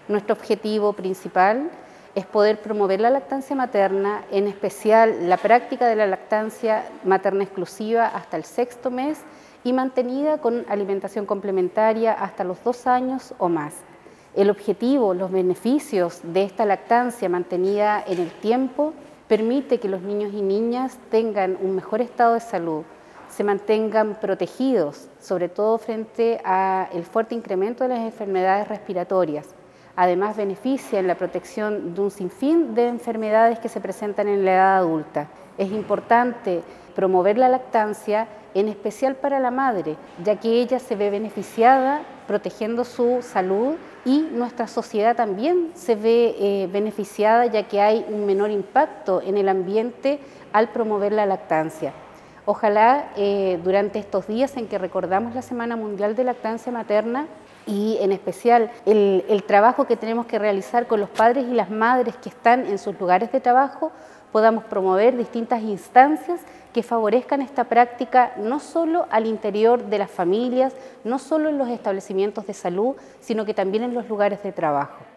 Nuestro objetivo principal es poder promover la lactancia materna, en especial la práctica de la lactancia materna exclusiva hasta el 6º mes y mantenida con alimentación complementaria hasta los 2 años o más. El objetivo, los beneficios de esta lactancia mantenida en el tiempo permite que los niños y niñas tengan un mejor estado de salud, se mantengan protegidos, sobre todo frente al fuerte incremento de las enfermedades respiratorias. Además, beneficia en la protección de un sinfín de enfermedades que se presentan en la edad adulta. Es importante promover la lactancia, en especial para la madre, ya que ella se ve beneficiada protegiendo su salud y nuestra sociedad también se ve beneficiada, ya que hay un menor impacto en el ambiente al promover la lactancia. Ojalá durante estos días en que recordamos la Semana Mundial de Lactancia Materna y en especial el trabajo que tenemos que realizar con los padres y las madres que están en sus lugares de trabajo, podamos promover distintas instancias que favorezcan esta práctica no solo al interior de las familias, no solo en los establecimientos de salud, sino que también en los lugares de trabajo.